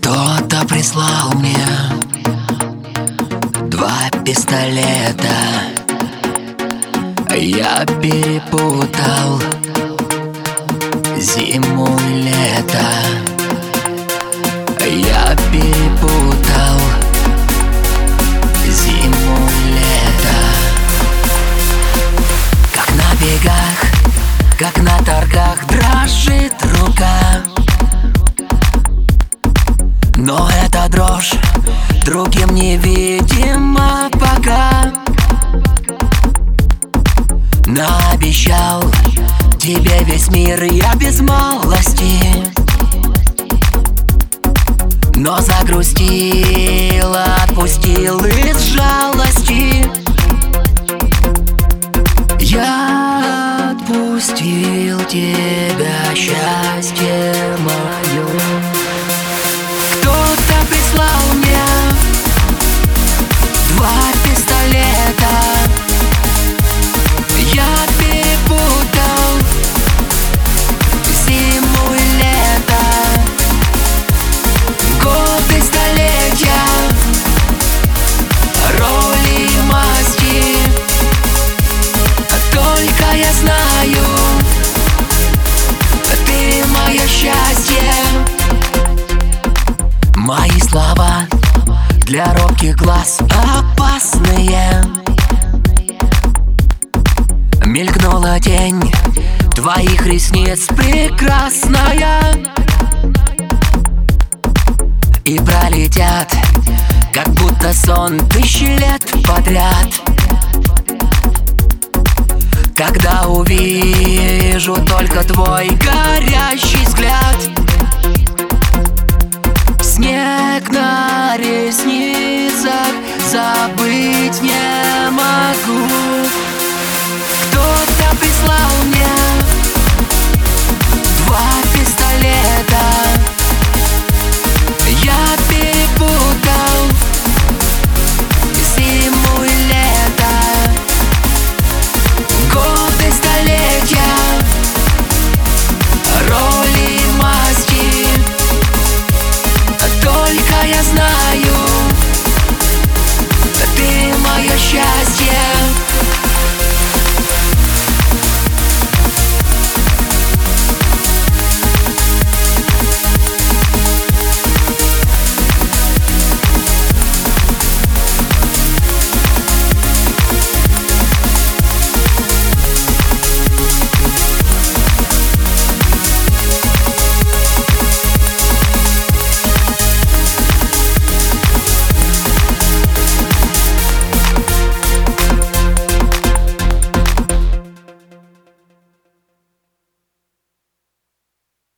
Кто-то прислал мне 2 пистолета. Я перепутал зиму и лето. Я перепутал зиму и лето. Как на бегах, как на торгах дрожит рука. Но эта дрожь другим невидима пока. Наобещал тебе весь мир я без малости, но загрустил, отпустил из жалости. Я отпустил тебя, счастье мое. Кто-то прислал мне 2 пистолета. Я перепутал зиму и лето. Годы, столетия, роли и масти. Только я знаю, ты мое счастье. Мои слова для робких глаз опасные. Мелькнула тень твоих ресниц прекрасная, и пролетят, как будто сон, 1000 лет подряд. Когда увижу только твой горящий взгляд. Снег на ресницах забыть не могу. Кто-то прислал мне 2 пистолета. Я перепутал зиму и лето. Годы, столетия, роли и масти. Только я знаю, ты мое счастье.